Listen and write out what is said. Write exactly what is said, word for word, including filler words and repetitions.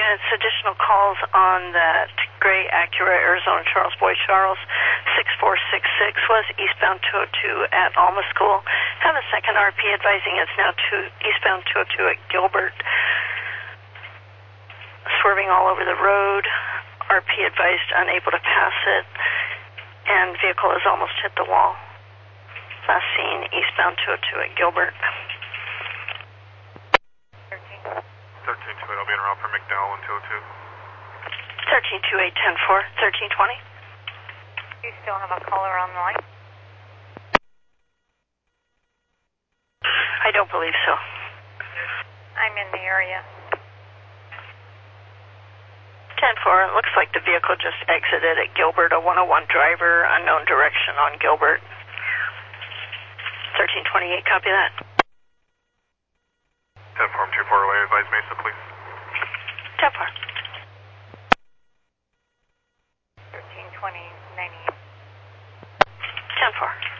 units, additional calls on that gray Acura Arizona Charles Boy Charles six four six six was eastbound two oh two at Alma School. Have a second R P advising it's now two, eastbound two oh two at Gilbert. Swerving all over the road. R P advised unable to pass it, and vehicle has almost hit the wall. Last seen eastbound two oh two at Gilbert. thirteen two eight, I'll be en route for McDowell and two oh two. thirteen two eight, ten four, thirteen twenty. You still have a caller on the line? I don't believe so. I'm in the area. ten four, it looks like the vehicle just exited at Gilbert, a one oh one driver, unknown direction on Gilbert. thirteen twenty-eight, copy that. ten four, two four away, advise Mesa, please. ten four. thirteen twenty, ninety-eight. ten four.